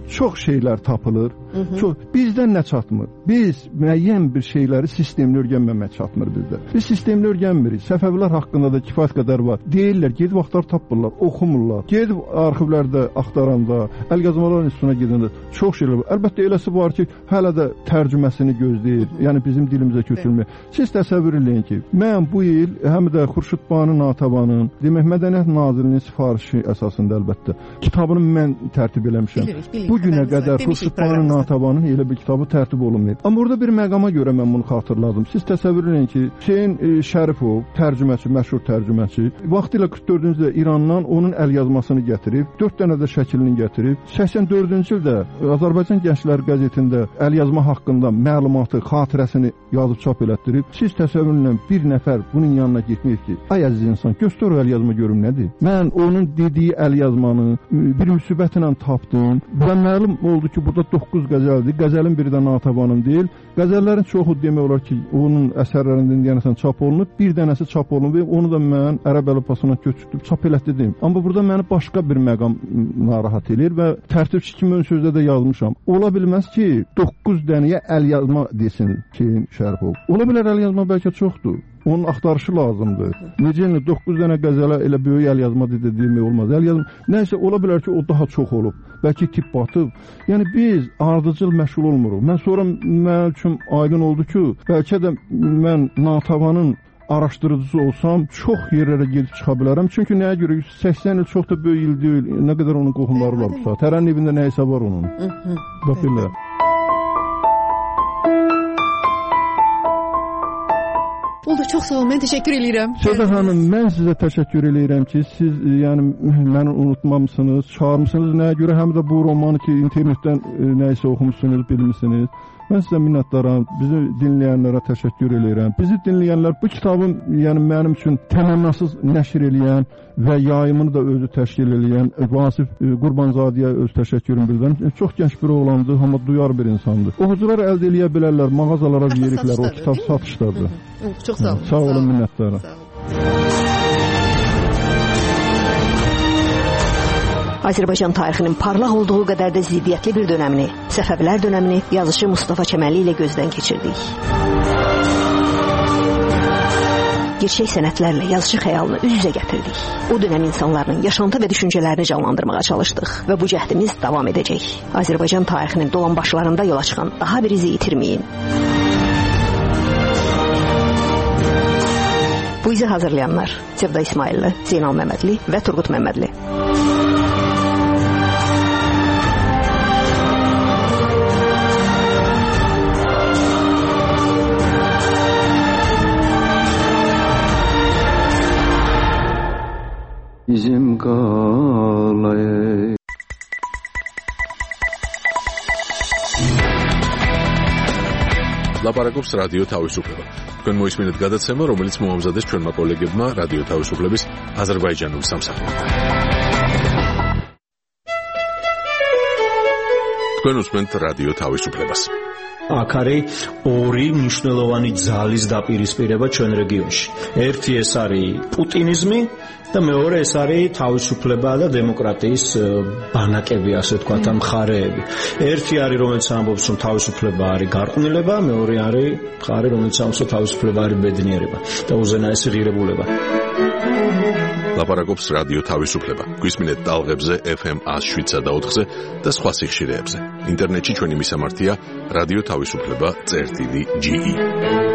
çox şeylər tapılır. Çox bizdən nə çatmır? Biz müəyyən bir şeyləri sistemli öyrənməmək çatmır bizdə. Biz sistemli öyrənmirik. Səfəvilər haqqında da kifayət qədər var. Deyirlər, gedib axtar tapırlar, oxumurlar. Gedib arxivlərdə axtaranda, əlyazmalar institutuna gedəndə çox şeylər var. Əlbəttə eləsi var ki, hələ də tərcüməsini gözləyir. Yəni bizim dilimizə köçürülmür. Siz təsəvvür eləyin ki, mən bu il həm də Xurşud Banu Natəvanın, demək Mədəniyyət Nazirliyinin sifarişi əsasında əlbəttə kitabını mən tərtib eləmişəm. Bilirik, bilirik, bu günə qədər Xurşud Banu Natəvanın elə bir kitabı tərtib olunmayıb. Amma burada bir məqama görə mən bunu xatırladım. Siz təsəvvür edin ki, Hüseyn e, Şərifov, tərcüməçi, məşhur tərcüməçi, vaxtilə kırx dördüncü ildə İrandan onun əlyazmasını gətirib, dörd dənə də şəklini gətirib, səksən dördüncü ildə Azərbaycan Gənclər qəzetində əlyazma haqqında məlumatı, xatirəsini yazıb çap elətdirib. Siz təsəvvür edin, bir nəfər bunun yanına getməyib ki, ay əziz insan, göstər o əlyazma görüm nədir? Mən onun dediyi əlyazmanı bir müsibətlə tapdım və məlum oldu ki, burada doqquz qəzəldir. Qəzəlin biri də Natəvanın deyil. Qəzəllərin çoxu demək olar ki, onun əsərlərindən deyəsən çap olunub, bir dənəsi çap olunub və onu da mən ərəb əlifbasına köçürtüb çap elətdirdim. Amma burada məni başqa bir məqam narahat edir və tərtibçi kimi ön sözdə də yazmışam. Ola bilməz ki, doqquz dənəyə əlyazma desin Hüseyn Şərifov. Ola bilər əlyazma bəlkə çoxdur. Onun axtarışı lazımdır. Necə yəni doqquz dənə qəzələ elə böyük əlyazma deyə demək olmaz. Əlyazma nəsə ola bilər ki, o daha çox olub. Bəlkə tip batıb. Yəni biz ardıcıl məşğul olmuruq. Mən sonra mənim üçün aydın oldu ki, bəlkə də mən Natəvanın araşdırıcısı olsam çox yerlərə gedib çıxa bilərəm. Çünki nəyə görə yüz səksən il çox da böyük il deyil. Nə qədər onun qohumları var bu saat. Tərənin evində nə isə var onun. Bax belə. Oldu, çox sağ olun, mən təşəkkür edirəm. Sədə xanım, mən sizə təşəkkür edirəm ki, siz yəni məni unutmamısınız, çağırmışsınız. Nəyə görə həm də bu romanı ki, internetdən nə isə oxumuşsunuz, bilmişsiniz. Mən sizə minnətdaram, bizi dinləyənlərə təşəkkür edirəm. Bizi dinləyənlər bu kitabın yəni mənim üçün təmənnasız nəşr eləyən və yayımını da özü təşkil eləyən Vasif Qurbanzadəyə öz təşəkkürümü bildirirəm. Çox gənc bir oğlandır, amma duyar bir insandır. Oxucular əldə eləyə bilərlər, mağazalara veriklər, o kitab satışdadır. Çox sağ olun. Sağ olun, minnətdaram. Azərbaycan tarixinin parlaq olduğu qədər də ziddiyyətli bir dönəmini, Səfəvilər dönəmini yazıçı Mustafa Kəməlli ilə gözdən keçirdik. Gerçək sənətlərlə yazıçı xəyalını üz-üzə gətirdik. O dönəm insanların yaşantı və düşüncələrini canlandırmağa çalışdıq və bu cəhdimiz davam edəcək. Azərbaycan tarixinin dolambaçlarında yola çıxan daha bir izi itirməyin. Bu izi hazırlayanlar Cəvda İsmailli, Zeynal Məmmədli və Turqut Məmmədli. Bizim qalay ლაპარაკობს რადიო თავისუფლება. თქვენ მოისმინეთ გადაცემა, რომელიც მოამზადეს ჩვენმა კოლეგებმა რადიო თავისუფლების აზერბაიჯანულ სამსახურიდან. თქვენ უსმენთ რადიო თავისუფლებას. აქ არის ორი მნიშვნელოვანი ძალის დაპირისპირება ჩვენ რეგიონში. ერთი ეს არის პუტინიზმი და მეორე ეს არის თავისუფლება და დემოკრატიის ბანაკები, ასე ვთქვათ, ამ მხარეები. ერთი არის, რომელიც ამბობს, რომ თავისუფლება არის გარყვნილება, მეორე არის მხარე, რომელიც ამბობს, რომ თავისუფლება არის ბედნიერება და უზენაესი ღირებულება. ლაპარაკობს რადიო თავისუფლება. გვისმინეთ ტალღებზე ეფ ემ one oh seven და ოთხზე და სხვა სიხშირეებზე. ინტერნეტში ჩვენი მისამართია რადიო თავისუფლება წერტილი ჯი ი.